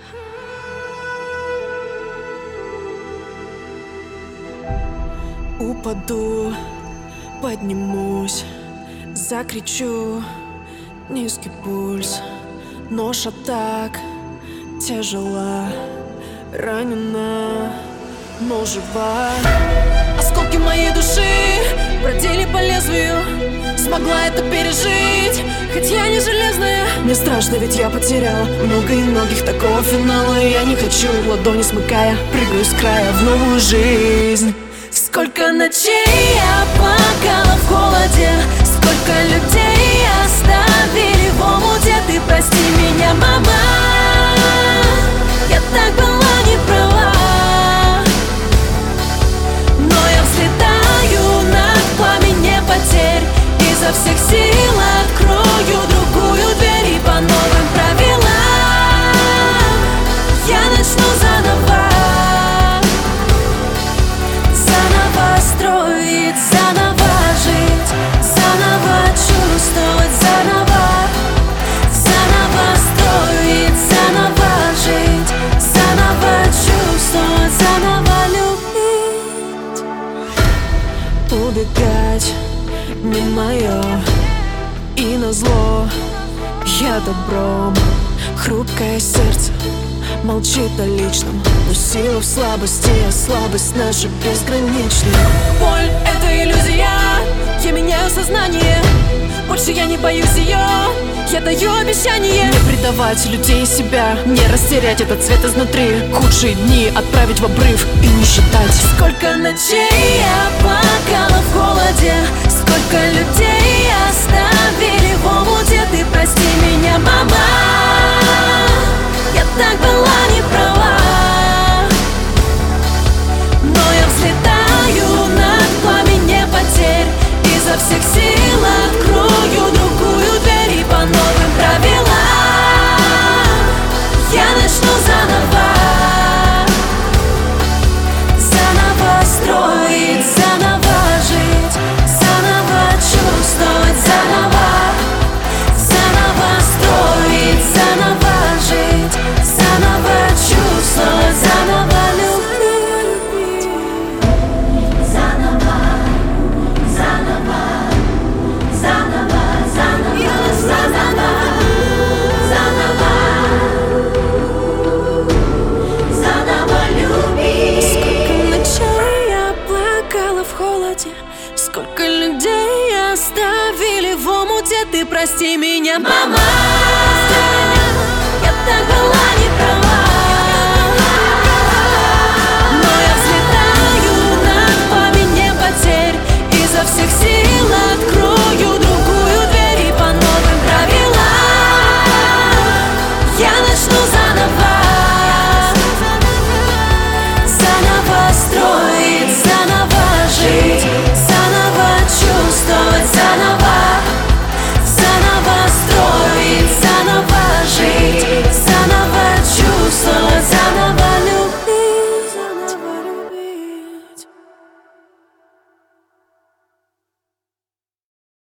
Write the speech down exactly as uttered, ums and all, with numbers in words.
Упаду, поднимусь, закричу, низкий пульс. Ноша так тяжела, ранена, но жива. Осколки моей души бродили по лезвию, смогла это пережить, хоть я не железная. Мне страшно, ведь я потеряла много и многих, такого финала я не хочу. Ладони смыкая, прыгаю с края в новую жизнь. Сколько ночей я плакала в холоде, сколько людей оставили в омуте. Ты прости меня, мама, я так была не права. Но я взлетаю над пламенем потерь, изо всех сил открою другую дверь. И по новым правилам я начну заново. Строить, заново жить, заново чувствовать, заново, заново строить, заново жить, заново чувствовать, заново любить. Убегать не мое, и назло я добром. Хрупкое сердце молчит о личном, но сила в слабости, а слабость наша безгранична. Боль — это иллюзия, я меняю сознание. Больше я не боюсь ее, я даю обещание. Не предавать людей и себя, не растерять этот цвет изнутри. Худшие дни отправить в обрыв и не считать. Сколько ночей я плакала в холоде, сколько людей оставили в омуте. Ты прости меня, мама, я так была